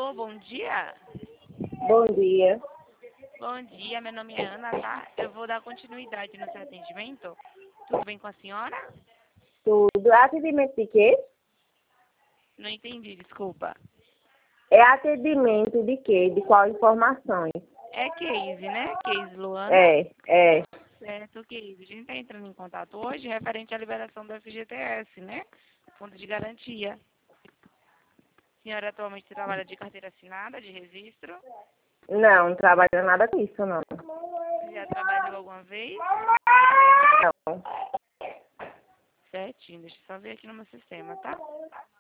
Alô, bom dia? Bom dia. Bom dia, meu nome é Ana, tá? Eu vou dar continuidade no seu atendimento. Tudo bem com a senhora? Tudo. Atendimento de quê? Não entendi, desculpa. É atendimento de quê? De qual informações? É Case, né? Case Luana. É. Certo, Case. A gente está entrando em contato hoje referente à liberação do FGTS, né? Fundo de garantia. A senhora atualmente trabalha de carteira assinada, de registro? Não trabalho nada com isso, não. Já trabalhou alguma vez? Não. Certinho, deixa eu só ver aqui no meu sistema, tá?